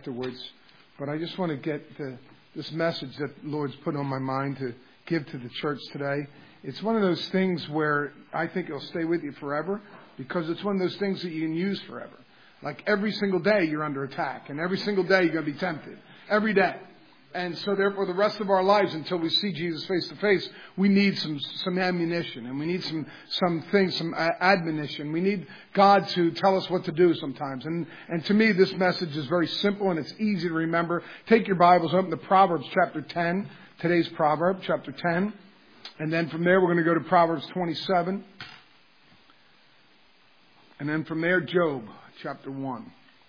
afterwards. But I just want to get this message that the Lord's put on my mind to give to the church today. It's one of those things where I think it'll stay with you forever, because it's one of those things that you can use forever. Like every single day you're under attack, and every single day you're going to be tempted. Every day. And so therefore the rest of our lives, until we see Jesus face to face, we need some ammunition, and we need some things, some admonition. We need God to tell us what to do sometimes. And to me, this message is very simple and it's easy to remember. Take your Bibles, open to Proverbs chapter 10, today's proverb, chapter 10. And then from there we're going to go to Proverbs 27. And then from there, Job chapter 1.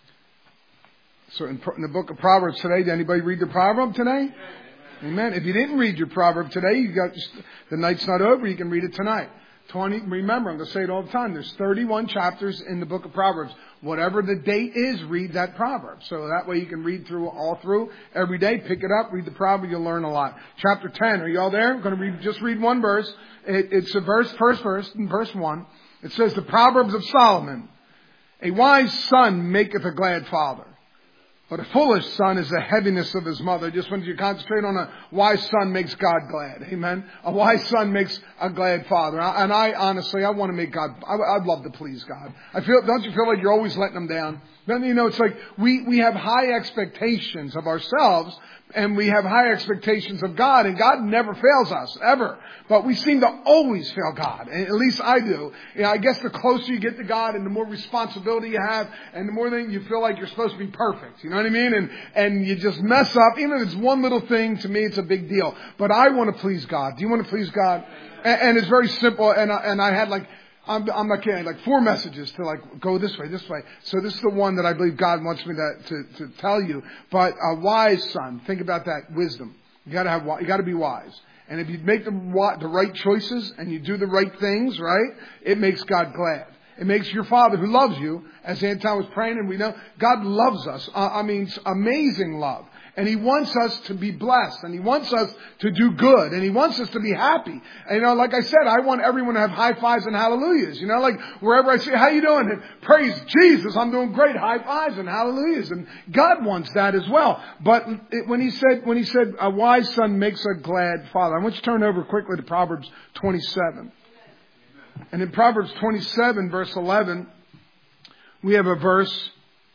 So in the book of Proverbs today, did anybody read the proverb today? Amen. If you didn't read your proverb today, the night's not over. You can read it tonight. Remember, I'm going to say it all the time. There's 31 chapters in the book of Proverbs. Whatever the date is, read that proverb. So that way you can read all through every day. Pick it up, read the proverb. You'll learn a lot. Chapter 10. Are you all there? I'm going to just read one verse. It's first verse, in verse 1. It says, the Proverbs of Solomon. A wise son maketh a glad father, but a foolish son is the heaviness of his mother. Just when you concentrate on a wise son makes God glad. Amen. A wise son makes a glad father. And I want to make God, I'd love to please God. Don't you feel like you're always letting him down? It's like we have high expectations of ourselves, and we have high expectations of God, and God never fails us, ever. But we seem to always fail God. And at least I do. I guess the closer you get to God and the more responsibility you have and the more thing you feel like you're supposed to be perfect. You know what I mean? And you just mess up. Even if it's one little thing, to me it's a big deal. But I want to please God. Do you want to please God? And it's very simple. And I had I'm not kidding, 4 messages to go this way. So this is the one that I believe God wants me to tell you. But a wise son, think about that, wisdom. You got to be wise. And if you make the right choices and you do the right things, right, it makes God glad. It makes your Father who loves you, as Anton was praying, and we know God loves us. It's amazing love. And He wants us to be blessed, and He wants us to do good, and He wants us to be happy. And like I said, I want everyone to have high fives and hallelujahs. Wherever I say, how you doing? And praise Jesus, I'm doing great. High fives and hallelujahs. And God wants that as well. But when He said, a wise son makes a glad father. I want you to turn over quickly to Proverbs 27. And in Proverbs 27, verse 11, we have a verse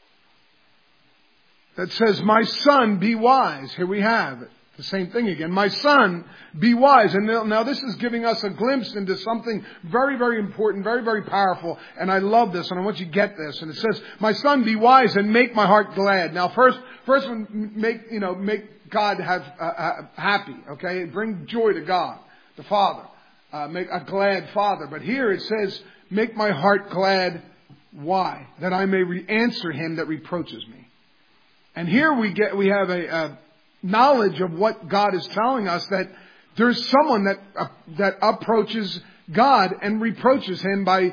that says, my son, be wise. Here we have it. The same thing again. My son, be wise. And now this is giving us a glimpse into something very, very important, very, very powerful. And I love this, and I want you to get this. And it says, my son, be wise and make my heart glad. Now first one, make God have happy. Okay. Bring joy to God, the Father. Make a glad father. But here it says, make my heart glad. Why? That I may answer him that reproaches me. And here we have a knowledge of what God is telling us, that there's someone that approaches God and reproaches him by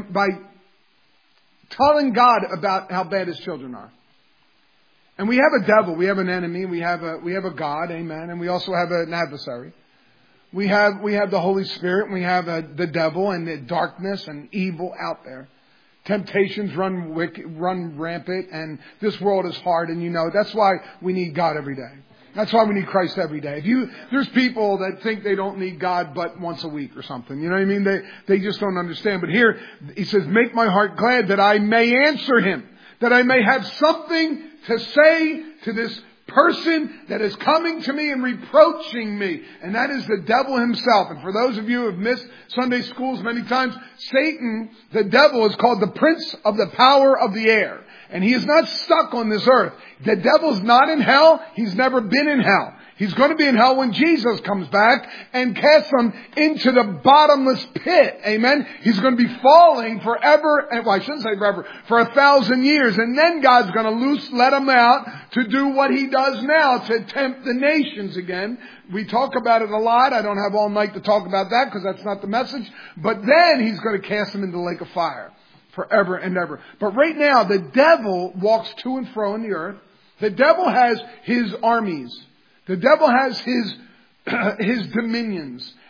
telling God about how bad his children are. And we have a devil, we have an enemy, we have a God, amen, and we also have an adversary. We have the Holy Spirit, and we have the devil and the darkness and evil out there. Temptations run rampant, and this world is hard, and that's why we need God every day. That's why we need Christ every day. There's people that think they don't need God but once a week or something. You know what I mean? They just don't understand. But here He says, make my heart glad that I may answer him, that I may have something to say to this person that is coming to me and reproaching me. And that is the devil himself. And for those of you who have missed Sunday schools many times, Satan, the devil, is called the prince of the power of the air. And he is not stuck on this earth. The devil's not in hell. He's never been in hell. He's going to be in hell when Jesus comes back and casts them into the bottomless pit. Amen. He's going to be falling forever. Well, I shouldn't say forever, for 1,000 years. And then God's going to let him out to do what he does now, to tempt the nations again. We talk about it a lot. I don't have all night to talk about that because that's not the message. But then he's going to cast them into the lake of fire forever and ever. But right now, the devil walks to and fro in the earth. The devil has his armies. The devil has his dominions.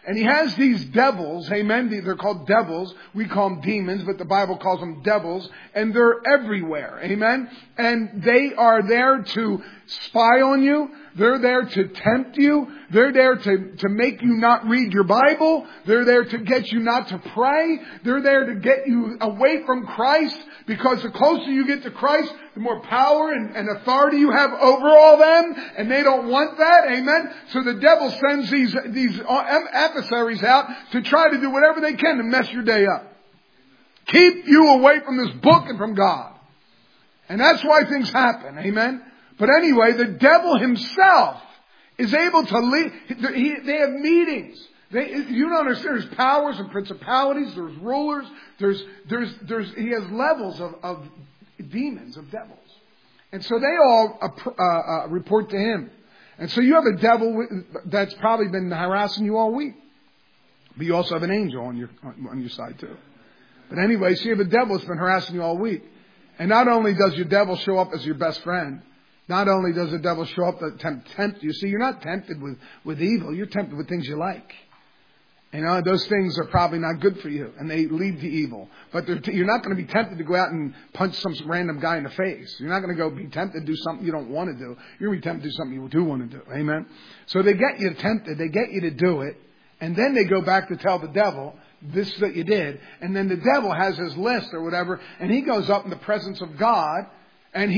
And he has these devils, amen. They're called devils. We call them demons, but the Bible calls them devils. And they're everywhere, amen. And they are there to spy on you. They're there to tempt you. They're there to make you not read your Bible. They're there to get you not to pray. They're there to get you away from Christ. Because the closer you get to Christ, the more power and authority you have over all them. And they don't want that. Amen. So the devil sends these adversaries out to try to do whatever they can to mess your day up. Keep you away from this book and from God. And that's why things happen. Amen. But anyway, the devil himself is able to lead. They have meetings. You don't understand. There's powers and principalities. There's rulers. He has levels of demons, of devils. And so they all report to him. And so you have a devil that's probably been harassing you all week. But you also have an angel on your side too. But anyway, so you have a devil that's been harassing you all week. And not only does your devil show up as your best friend, not only does the devil show up to tempt you. See, you're not tempted with evil. You're tempted with things you like. You know, those things are probably not good for you, and they lead to evil. But you're not going to be tempted to go out and punch some random guy in the face. You're not going to go be tempted to do something you don't want to do. You're going to be tempted to do something you do want to do. Amen? So they get you tempted. They get you to do it. And then they go back to tell the devil this is what you did. And then the devil has his list or whatever, and he goes up in the presence of God, and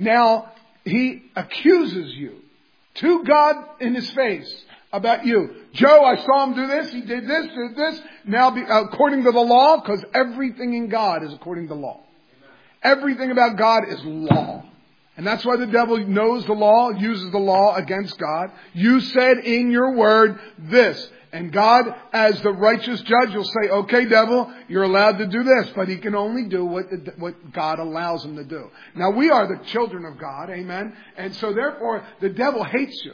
he accuses you to God in his face about you. Joe, I saw him do this. He did this, did this. Now, according to the law, because everything in God is according to law. Amen. Everything about God is law. And that's why the devil knows the law, uses the law against God. You said in your word this. And God, as the righteous judge, will say, okay, devil, you're allowed to do this. But he can only do what God allows him to do. Now, we are the children of God, amen? And so, therefore, the devil hates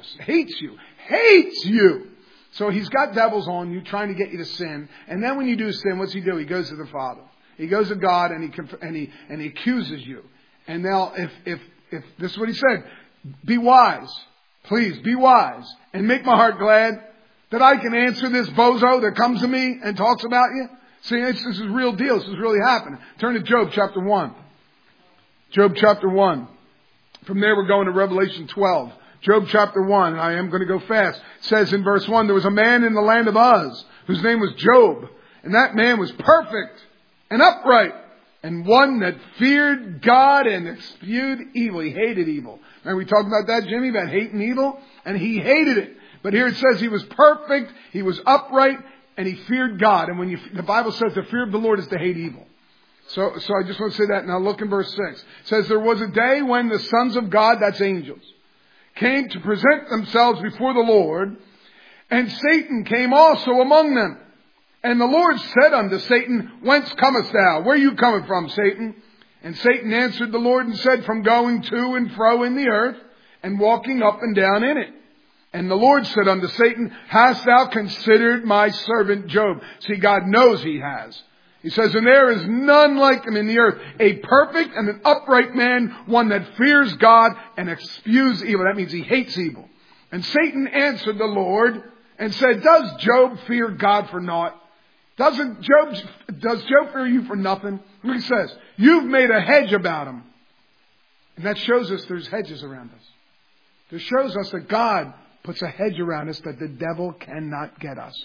you. So he's got devils on you, trying to get you to sin. And then when you do sin, what's he do? He goes to the Father. He goes to God and he accuses you. And now, if this is what he said, be wise. Please, be wise. And make my heart glad. That I can answer this bozo that comes to me and talks about you? See, this is real deal. This is really happening. Turn to Job chapter 1. Job chapter 1. From there we're going to Revelation 12. Job chapter 1. And I am going to go fast. It says in verse 1, there was a man in the land of Uz whose name was Job. And that man was perfect and upright. And one that feared God and eschewed evil. He hated evil. Remember we talked about that, Jimmy, about hating evil? And he hated it. But here it says he was perfect, he was upright, and he feared God. And the Bible says the fear of the Lord is to hate evil. So I just want to say that. Now look in verse 6. It says there was a day when the sons of God, that's angels, came to present themselves before the Lord, and Satan came also among them. And the Lord said unto Satan, whence comest thou? Where are you coming from, Satan? And Satan answered the Lord and said, from going to and fro in the earth, and walking up and down in it. And the Lord said unto Satan, hast thou considered my servant Job? See, God knows he has. He says, and there is none like him in the earth, a perfect and an upright man, one that fears God and eschews evil. That means he hates evil. And Satan answered the Lord and said, does Job fear God for naught? Does Job fear you for nothing? Look, he says, you've made a hedge about him. And that shows us there's hedges around us. It shows us that God puts a hedge around us that the devil cannot get us.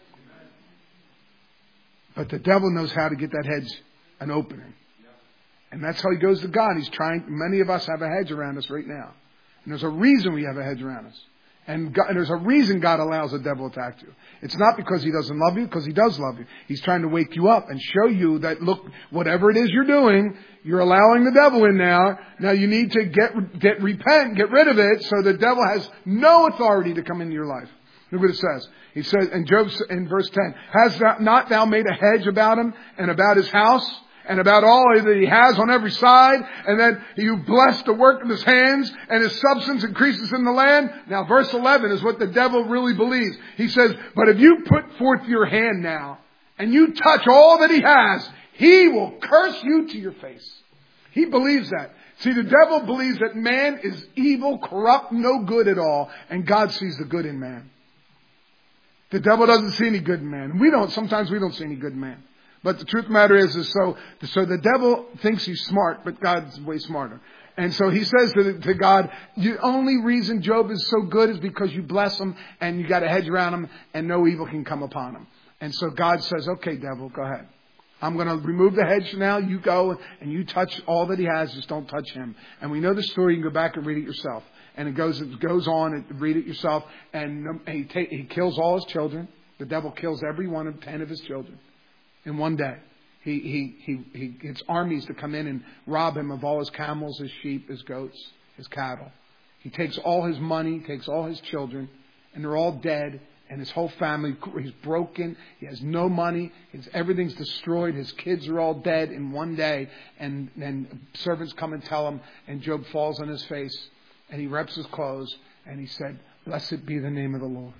But the devil knows how to get that hedge an opening. And that's how he goes to God. Many of us have a hedge around us right now. And there's a reason we have a hedge around us. And there's a reason God allows the devil to attack you. It's not because he doesn't love you, because he does love you. He's trying to wake you up and show you that, look, whatever it is you're doing, you're allowing the devil in now. Now you need to repent, get rid of it, so the devil has no authority to come into your life. Look what it says. He says, in Job, in verse 10, has not thou made a hedge about him and about his house? And about all that he has on every side, and that you bless the work of his hands, and his substance increases in the land. Now verse 11 is what the devil really believes. He says, but if you put forth your hand now, and you touch all that he has, he will curse you to your face. He believes that. See, the devil believes that man is evil, corrupt, no good at all, and God sees the good in man. The devil doesn't see any good in man. Sometimes we don't see any good in man. But the truth of the matter is so the devil thinks he's smart, but God's way smarter. And so he says to God, the only reason Job is so good is because you bless him and you got a hedge around him and no evil can come upon him. And so God says, okay, devil, go ahead. I'm going to remove the hedge now. You go and you touch all that he has. Just don't touch him. And we know the story. You can go back and read it yourself. And it goes on and read it yourself. And he kills all his children. The devil kills every one of 10 of his children in one day. He gets armies to come in and rob him of all his camels, his sheep, his goats, his cattle. He takes all his money, takes all his children, and they're all dead. And his whole family, he's broken. He has no money. Everything's destroyed. His kids are all dead in one day. And then servants come and tell him, and Job falls on his face, and he rips his clothes, and he said, "Blessed be the name of the Lord.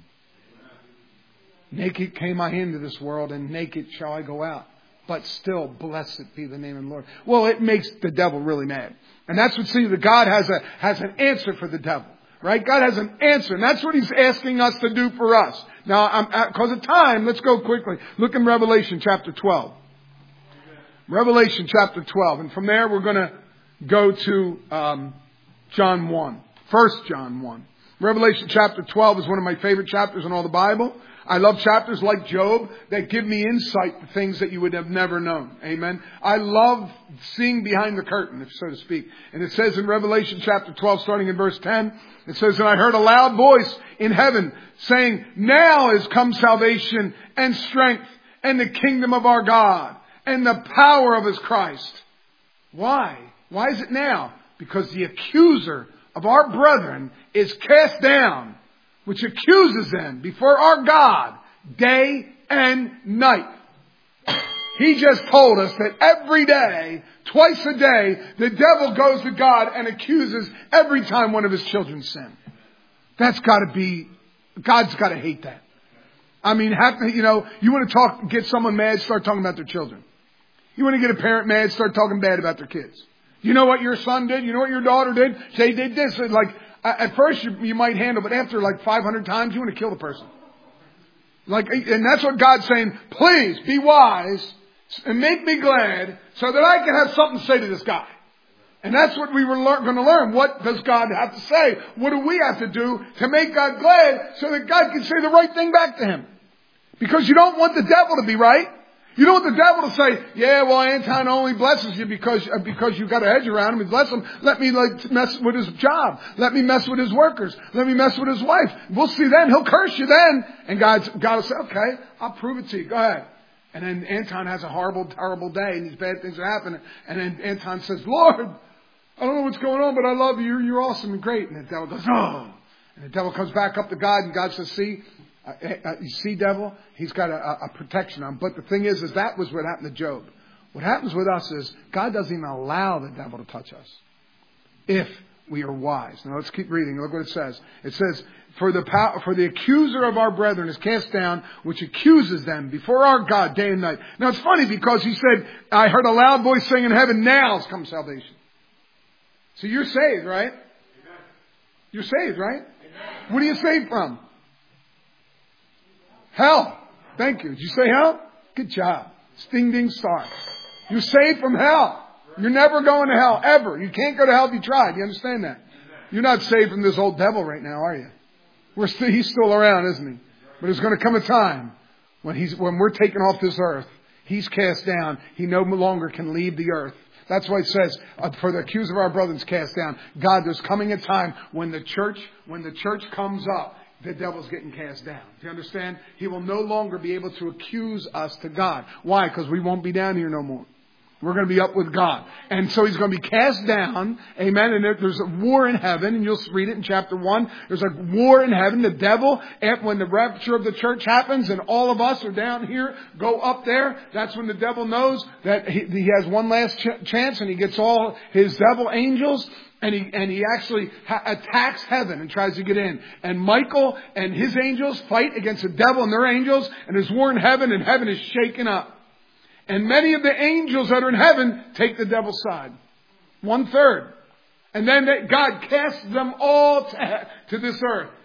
Naked came I into this world, and naked shall I go out. But still, blessed be the name of the Lord." Well, it makes the devil really mad. And that's what, see, that God has an answer for the devil. Right? God has an answer. And that's what he's asking us to do for us. Now, because of time, let's go quickly. Look in Revelation chapter 12. Revelation chapter 12. And from there, we're going to go to John 1. 1 John 1. Revelation chapter 12 is one of my favorite chapters in all the Bible. I love chapters like Job that give me insight to things that you would have never known. Amen. I love seeing behind the curtain, if so to speak. And it says in Revelation chapter 12, starting in verse 10, it says, "And I heard a loud voice in heaven saying, now is come salvation and strength and the kingdom of our God and the power of his Christ." Why? Why is it now? Because the accuser of our brethren is cast down, which accuses them before our God day and night. He just told us that every day, twice a day, the devil goes to God and accuses every time one of his children sin. That's got to be, God's got to hate that. I mean, you want to get someone mad, start talking about their children. You want to get a parent mad, start talking bad about their kids. You know what your son did? You know what your daughter did? They did this. At first you might handle, but after 500 times, you want to kill the person. And that's what God's saying. Please be wise and make me glad so that I can have something to say to this guy. And that's what we were going to learn. What does God have to say? What do we have to do to make God glad so that God can say the right thing back to him? Because you don't want the devil to be right. You don't want the devil to say, yeah, well, Anton only blesses you because you've got a hedge around him. He bless him. Let me mess with his job. Let me mess with his workers. Let me mess with his wife. We'll see then. He'll curse you then. And God will say, okay, I'll prove it to you. Go ahead. And then Anton has a horrible, terrible day and these bad things are happening. And then Anton says, Lord, I don't know what's going on, but I love you. You're awesome and great. And the devil goes, oh. And the devil comes back up to God and God says, see, you see, devil, he's got a protection on him. But the thing is that was what happened to Job. What happens with us is God doesn't even allow the devil to touch us if we are wise. Now let's keep reading. Look what it says. It says, for the accuser of our brethren is cast down, which accuses them before our God day and night. Now it's funny because he said, I heard a loud voice saying in heaven, now has come salvation. So you're saved, right? Amen. You're saved, right? Amen. What are you saved from? Hell. Thank you. Did you say hell? Good job. Ding, ding, star. You're saved from hell. You're never going to hell, ever. You can't go to hell if you try. Do you understand that? You're not saved from this old devil right now, are you? He's still around, isn't he? But there's going to come a time when we're taken off this earth. He's cast down. He no longer can leave the earth. That's why it says, for the accuser of our brothers cast down. God, there's coming a time when the church comes up, the devil's getting cast down. Do you understand? He will no longer be able to accuse us to God. Why? Because we won't be down here no more. We're going to be up with God. And so he's going to be cast down. Amen. And there's a war in heaven. And you'll read it in chapter 1. There's a war in heaven. The devil, when the rapture of the church happens and all of us are down here, go up there. That's when the devil knows that he has one last chance and he gets all his devil angels. And he actually attacks heaven and tries to get in. And Michael and his angels fight against the devil and their angels. And there's war in heaven and heaven is shaken up. And many of the angels that are in heaven take the devil's side. 1/3. And then God casts them all to this earth.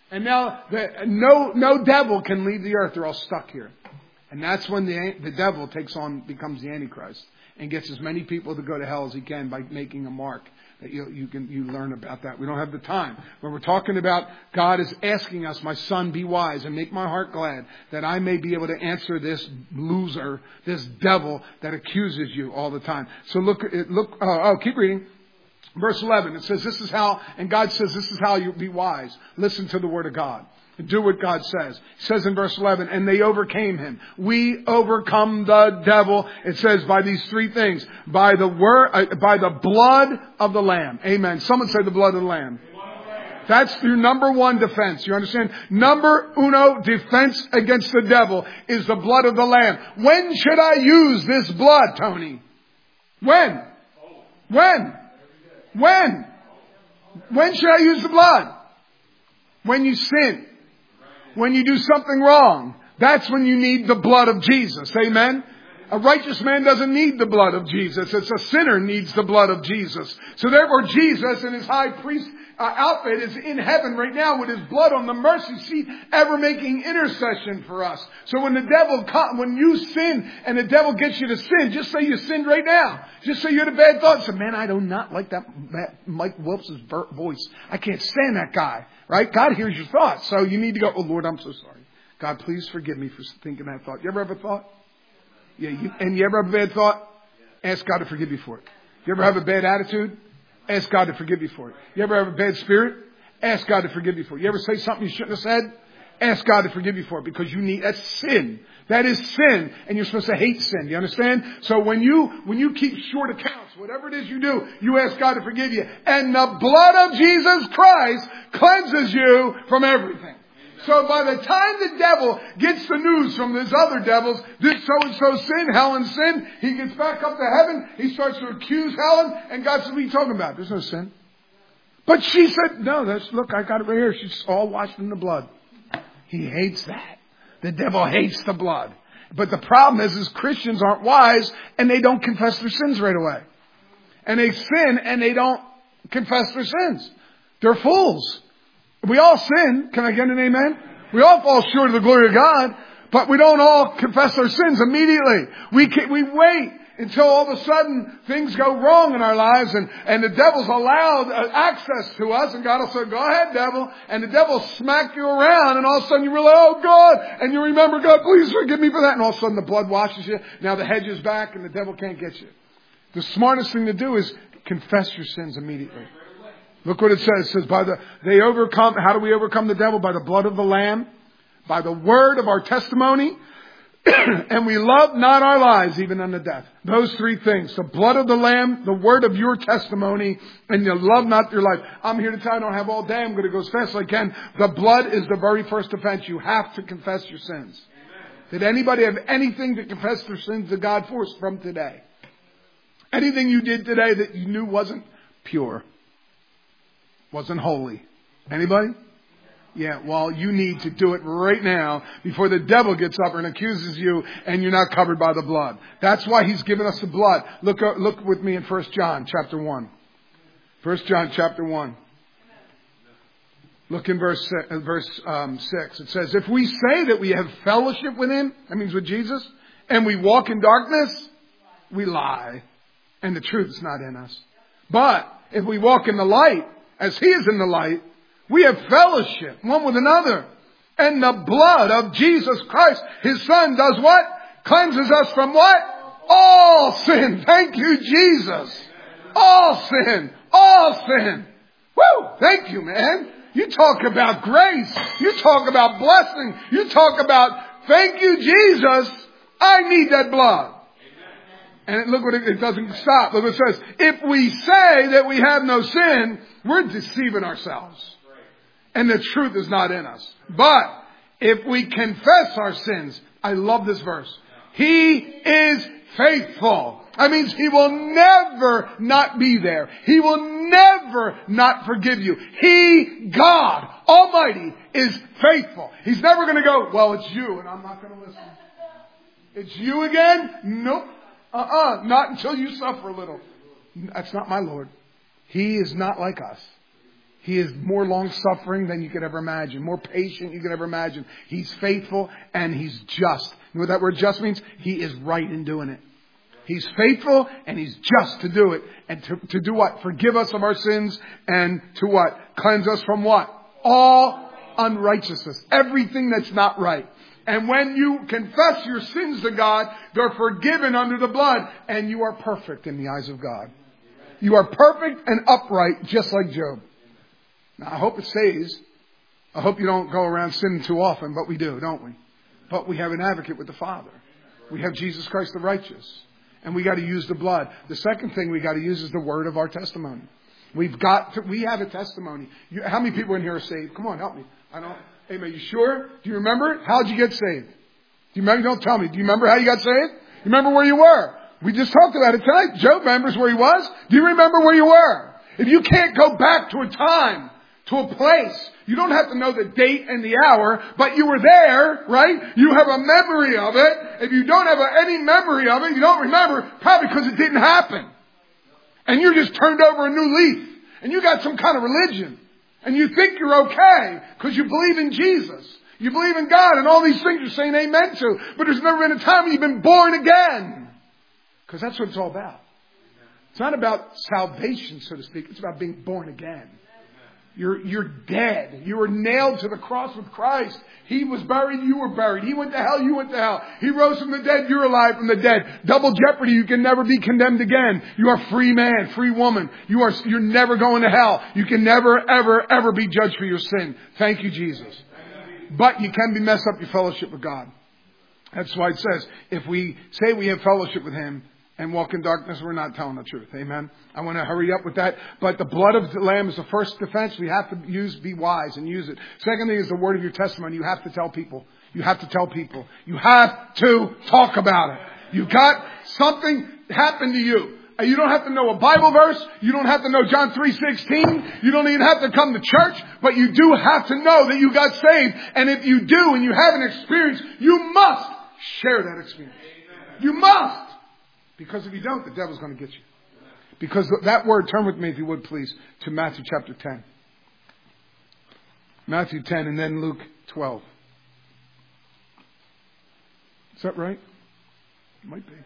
And now no devil can leave the earth. They're all stuck here. And that's when the devil becomes the Antichrist and gets as many people to go to hell as he can by making a mark. That you learn about that. We don't have the time. When we're talking about God is asking us, my son, be wise and make my heart glad that I may be able to answer this loser, this devil that accuses you all the time. So keep reading. Verse 11, it says, this is how, and God says, this is how you be wise. Listen to the word of God. Do what God says. It says in verse 11, and they overcame him. We overcome the devil. It says by these three things. By the blood of the Lamb. Amen. Someone say the blood of the Lamb. That's your number one defense. You understand? Number uno defense against the devil is the blood of the Lamb. When should I use this blood, Tony? When? When should I use the blood? When you sin. When you do something wrong. That's when you need the blood of Jesus. Amen? A righteous man doesn't need the blood of Jesus. It's a sinner needs the blood of Jesus. So therefore Jesus in his high priest outfit is in heaven right now with his blood on the mercy seat, ever making intercession for us. So when when you sin and the devil gets you to sin, just say you sinned right now. Just say you had a bad thought. Say, man, I do not like that Mike Wilps' voice. I can't stand that guy. Right? God hears your thoughts. So you need to go, oh Lord, I'm so sorry. God, please forgive me for thinking that thought. You ever have a thought? Yeah. You ever have a bad thought? Ask God to forgive you for it. You ever have a bad attitude? Ask God to forgive you for it. You ever have a bad spirit? Ask God to forgive you for it. You ever say something you shouldn't have said? Ask God to forgive you for it because that's sin. That is sin. And you're supposed to hate sin. Do you understand? So when you keep short accounts, whatever it is you do, you ask God to forgive you. And the blood of Jesus Christ cleanses you from everything. So by the time the devil gets the news from these other devils, this so-and-so sinned, Helen sinned, he gets back up to heaven, he starts to accuse Helen, and God says, what are you talking about? There's no sin. But she said, no, look, I got it right here. She's all washed in the blood. He hates that. The devil hates the blood. But the problem is Christians aren't wise, and they don't confess their sins right away. And they sin, and they don't confess their sins. They're fools. We all sin. Can I get an amen? We all fall short of the glory of God, but we don't all confess our sins immediately. We wait until all of a sudden things go wrong in our lives and the devil's allowed access to us, and God will say, go ahead, devil. And the devil will smack you around, and all of a sudden you realize, oh God, and you remember, God, please forgive me for that. And all of a sudden the blood washes you. Now the hedge is back and the devil can't get you. The smartest thing to do is confess your sins immediately. Look what it says. It says, how do we overcome the devil? By the blood of the Lamb, by the word of our testimony, and we love not our lives even unto death. Those three things. The blood of the Lamb, the word of your testimony, and you love not your life. I'm here to tell you I don't have all day. I'm going to go as fast as I can. The blood is the very first offense. You have to confess your sins. Amen. Did anybody have anything to confess their sins to God for from today? Anything you did today that you knew wasn't pure? Wasn't holy. Anybody? Yeah, well, you need to do it right now before the devil gets up and accuses you and you're not covered by the blood. That's why he's given us the blood. Look with me in 1 John chapter 1. 1 John chapter 1. Look in verse 6. It says, if we say that we have fellowship with him, that means with Jesus, and we walk in darkness, we lie. And the truth is not in us. But if we walk in the light, as he is in the light, we have fellowship one with another. And the blood of Jesus Christ, his son, does what? Cleanses us from what? All sin. Thank you, Jesus. All sin. All sin. Woo! Thank you, man. You talk about grace. You talk about blessing. You talk about, thank you, Jesus. I need that blood. And look what it doesn't stop. Look what it says. If we say that we have no sin, we're deceiving ourselves. And the truth is not in us. But if we confess our sins, I love this verse. He is faithful. That means he will never not be there. He will never not forgive you. He, God Almighty, is faithful. He's never going to go, well, it's you and I'm not going to listen. It's you again? Nope. Not until you suffer a little. That's not my Lord. He is not like us. He is more long-suffering than you could ever imagine, more patient you could ever imagine. He's faithful and He's just. You know what that word just means? He is right in doing it. He's faithful and He's just to do it. And to do what? Forgive us of our sins and to what? Cleanse us from what? All unrighteousness. Everything that's not right. And when you confess your sins to God, they're forgiven under the blood. And you are perfect in the eyes of God. You are perfect and upright, just like Job. Now, I hope it stays. I hope you don't go around sinning too often, but we do, don't we? But we have an advocate with the Father. We have Jesus Christ the righteous. And we got to use the blood. The second thing we got to use is the word of our testimony. We have a testimony. How many people in here are saved? Come on, help me. Amen. You sure? Do you remember? How'd you get saved? Do you remember? Don't tell me. Do you remember how you got saved? You remember where you were? We just talked about it tonight. Joe remembers where he was. Do you remember where you were? If you can't go back to a time, to a place, you don't have to know the date and the hour, but you were there, right? You have a memory of it. If you don't have any memory of it, you don't remember, probably because it didn't happen. And you just turned over a new leaf. And you got some kind of religion. And you think you're okay because you believe in Jesus. You believe in God and all these things you're saying amen to. But there's never been a time when you've been born again. Because that's what it's all about. It's not about salvation, so to speak. It's about being born again. You're dead. You were nailed to the cross with Christ. He was buried. You were buried. He went to hell. You went to hell. He rose from the dead. You're alive from the dead. Double jeopardy. You can never be condemned again. You are free man, free woman. You're never going to hell. You can never, ever, ever be judged for your sin. Thank you, Jesus. But you can be messed up your fellowship with God. That's why it says, if we say we have fellowship with Him and walk in darkness, we're not telling the truth. Amen. I want to hurry up with that. But the blood of the Lamb is the first defense. We have to be wise and use it. Second thing is the word of your testimony. You have to tell people. You have to tell people. You have to talk about it. You've got something happen to you. You don't have to know a Bible verse. You don't have to know John 3:16. You don't even have to come to church. But you do have to know that you got saved. And if you do and you have an experience, you must share that experience. You must. Because if you don't, the devil's going to get you. Because that word, turn with me if you would please, to Matthew chapter 10. Matthew 10 and then Luke 12. Is that right? It might be.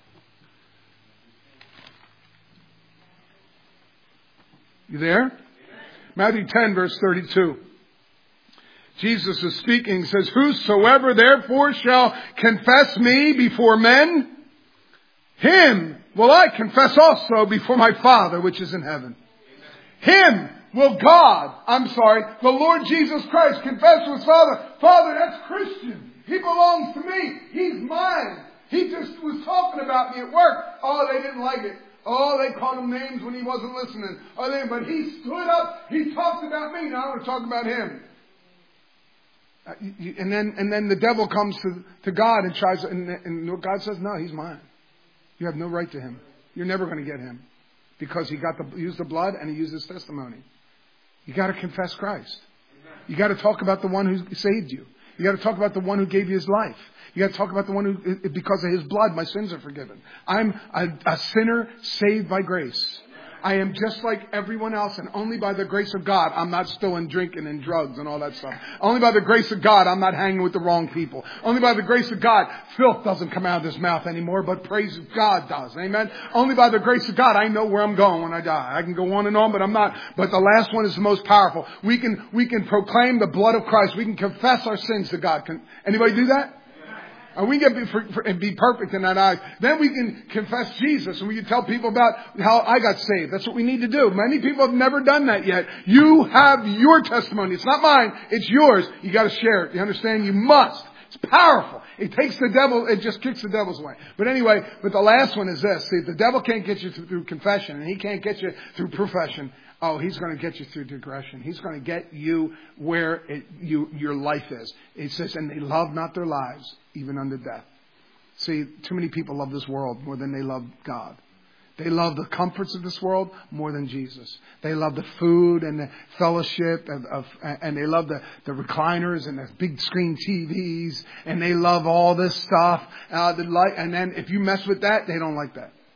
You there? Matthew 10 verse 32. Jesus is speaking, says, whosoever therefore shall confess me before men, him will I confess also before my Father which is in heaven. Him will the Lord Jesus Christ confess to His Father. Father, that's Christian. He belongs to me. He's mine. He just was talking about me at work. Oh, they didn't like it. Oh, they called him names when he wasn't listening. But he stood up. He talked about me. Now I want to talk about him. And then the devil comes to God and tries, and God says, no, he's mine. You have no right to him. You're never going to get him. Because he used the blood and he used his testimony. You got to confess Christ. You got to talk about the one who saved you. You got to talk about the one who gave you his life. You got to talk about the one who, because of his blood, my sins are forgiven. I'm a sinner saved by grace. I am just like everyone else, and only by the grace of God, I'm not still in drinking and drugs and all that stuff. Only by the grace of God, I'm not hanging with the wrong people. Only by the grace of God, filth doesn't come out of this mouth anymore, but praise God does. Amen? Only by the grace of God, I know where I'm going when I die. I can go on and on, but I'm not. But the last one is the most powerful. We can proclaim the blood of Christ. We can confess our sins to God. Can anybody do that? And we can be perfect in that eyes. Then we can confess Jesus and we can tell people about how I got saved. That's what we need to do. Many people have never done that yet. You have your testimony. It's not mine. It's yours. You got to share it. You understand? You must. It's powerful. It takes the devil, it just kicks the devil's away. But anyway, the last one is this. See, the devil can't get you through confession and he can't get you through profession. Oh, he's going to get you through digression. He's going to get you where your life is. It says, and they love not their lives, even unto death. See, too many people love this world more than they love God. They love the comforts of this world more than Jesus. They love the food and the fellowship and they love the recliners and the big screen TVs and they love all this stuff. And then if you mess with that, they don't like that.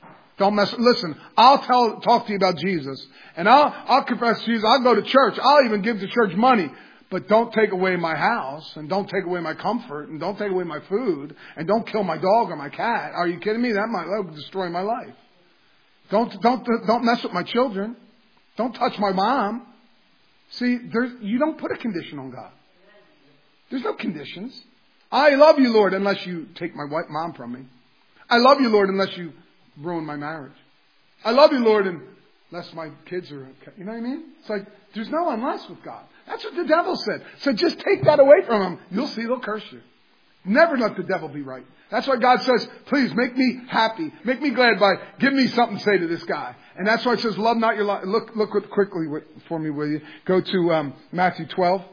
Don't mess. Listen, I'll talk to you about Jesus. And I'll confess Jesus. I'll go to church. I'll even give the church money. But don't take away my house, and don't take away my comfort, and don't take away my food, and don't kill my dog or my cat. Are you kidding me? That would destroy my life. Don't mess with my children. Don't touch my mom. See, you don't put a condition on God. There's no conditions. I love you, Lord, unless you take my mom from me. I love you, Lord, unless you ruin my marriage. I love you, Lord, unless my kids are okay. You know what I mean? It's like, there's no unless with God. That's what the devil said. So just take that away from them. You'll see they'll curse you. Never let the devil be right. That's why God says, please make me happy. Make me glad by, give me something to say to this guy. And that's why it says, love not your life. Look quickly for me, will you? Go to Luke 12.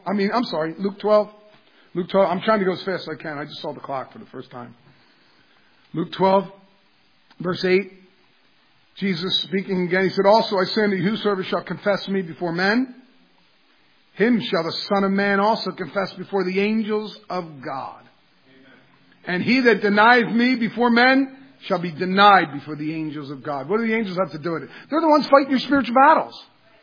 Luke 12. I'm trying to go as fast as I can. I just saw the clock for the first time. Luke 12, verse 8. Jesus speaking again, he said, also I say unto you, whosoever shall confess me before men, him shall the Son of Man also confess before the angels of God. Amen. And he that denies me before men shall be denied before the angels of God. What do the angels have to do with it? They're the ones fighting your spiritual battles.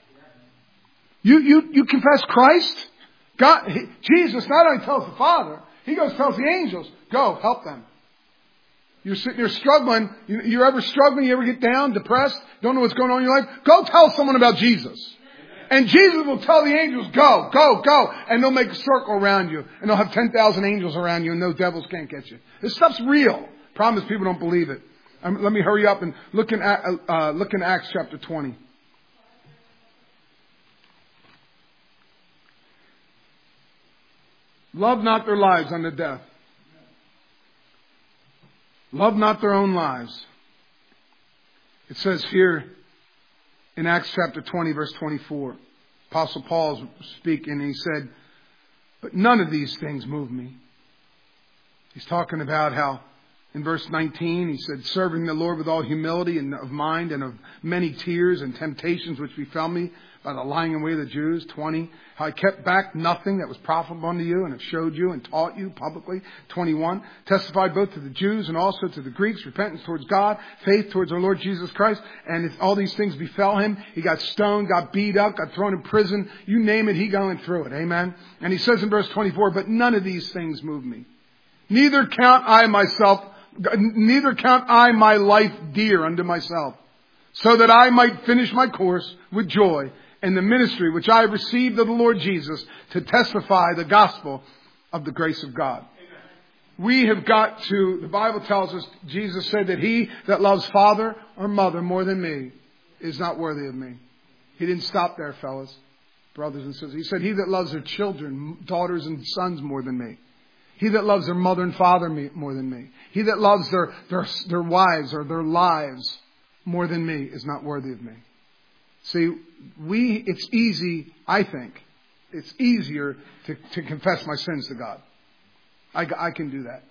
You confess Christ. God, Jesus not only tells the Father, he tells the angels, go, help them. You're sitting there struggling. You're ever struggling? You ever get down, depressed, don't know what's going on in your life? Go tell someone about Jesus. And Jesus will tell the angels, go, go, go. And they'll make a circle around you. And they'll have 10,000 angels around you and no devils can't get you. This stuff's real. Problem is people don't believe it. Let me hurry up and look in Acts chapter 20. Love not their lives unto death. Love not their own lives. It says here in Acts chapter 20, verse 24, Apostle Paul is speaking and he said, but none of these things move me. He's talking about how in verse 19, he said, serving the Lord with all humility and of mind and of many tears and temptations which befell me by the lying away of the Jews. 20, how I kept back nothing that was profitable unto you and have showed you and taught you publicly. 21, testified both to the Jews and also to the Greeks, repentance towards God, faith towards our Lord Jesus Christ. And if all these things befell him, he got stoned, got beat up, got thrown in prison. You name it, he going through it. Amen. And he says in verse 24, but none of these things move me. Neither count I my life dear unto myself, so that I might finish my course with joy in the ministry which I have received of the Lord Jesus to testify the gospel of the grace of God. Amen. We have got to, the Bible tells us, Jesus said that he that loves father or mother more than me is not worthy of me. He didn't stop there, fellas, brothers and sisters. He said he that loves their children, daughters and sons more than me. He that loves their mother and father more than me. He that loves their wives or their lives more than me is not worthy of me. See, it's easy, I think, it's easier to confess my sins to God. I can do that.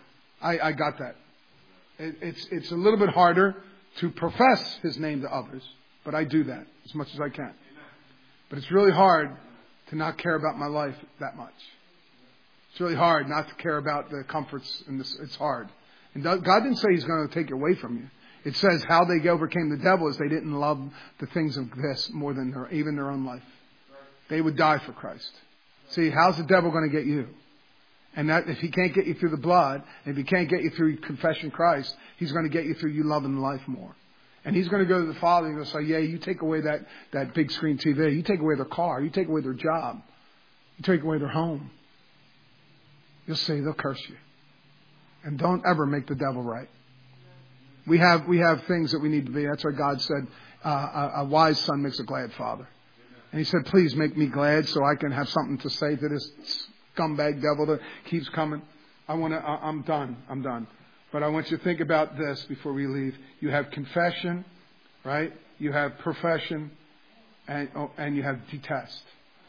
I got that. It's a little bit harder to profess his name to others, but I do that as much as I can. But it's really hard to not care about my life that much. It's really hard not to care about the comforts, and it's hard. And God didn't say he's going to take it away from you. It says how they overcame the devil is they didn't love the things of this more than even their own life. They would die for Christ. See, how's the devil going to get you? And that if he can't get you through the blood, if he can't get you through confessing Christ, he's going to get you through you loving life more. And he's going to go to the Father and he'll say, yeah, you take away that big screen TV. You take away their car. You take away their job. You take away their home. You'll see, they'll curse you. And don't ever make the devil right. We have things that we need to be. That's why God said, a wise son makes a glad father. And he said, please make me glad so I can have something to say to this scumbag devil that keeps coming. I'm done. But I want you to think about this before we leave. You have confession, right? You have profession, and you have detest.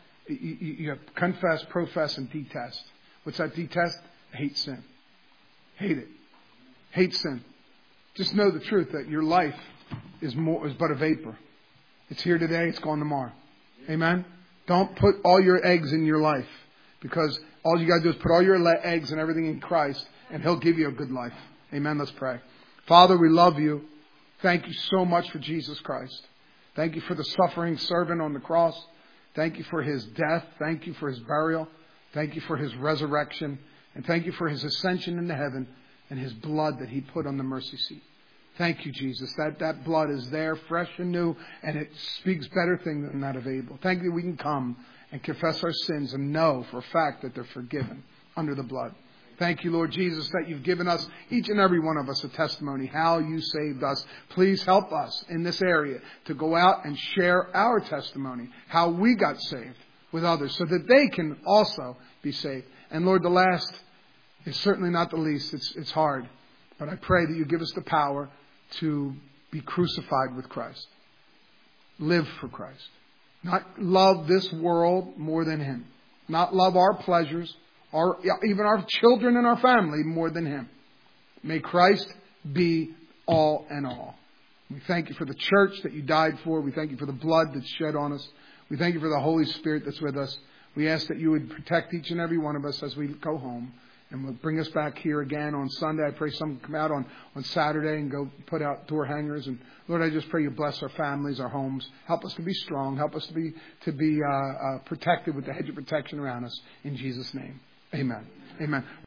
You have confess, profess, and detest. What's that detest? Hate sin. Hate it. Hate sin. Just know the truth that your life is but a vapor. It's here today, it's gone tomorrow. Amen? Don't put all your eggs in your life, because all you got to do is put all your eggs and everything in Christ, and he'll give you a good life. Amen? Let's pray. Father, we love you. Thank you so much for Jesus Christ. Thank you for the suffering servant on the cross. Thank you for his death. Thank you for his burial. Thank you for his resurrection. And thank you for his ascension into heaven and his blood that he put on the mercy seat. Thank you, Jesus. That blood is there, fresh and new, and it speaks better things than that of Abel. Thank you that we can come and confess our sins and know for a fact that they're forgiven under the blood. Thank you, Lord Jesus, that you've given us, each and every one of us, a testimony, how you saved us. Please help us in this area to go out and share our testimony, how we got saved with others, so that they can also be saved. And Lord, the last is certainly not the least. It's hard. But I pray that you give us the power to be crucified with Christ. Live for Christ. Not love this world more than him. Not love our pleasures, even our children and our family more than him. May Christ be all and all. We thank you for the church that you died for. We thank you for the blood that's shed on us. We thank you for the Holy Spirit that's with us. We ask that you would protect each and every one of us as we go home. And will bring us back here again on Sunday. I pray some come out on Saturday and go put out door hangers. And Lord, I just pray you bless our families, our homes. Help us to be strong. Help us to be protected with the hedge of protection around us. In Jesus' name, amen. Amen.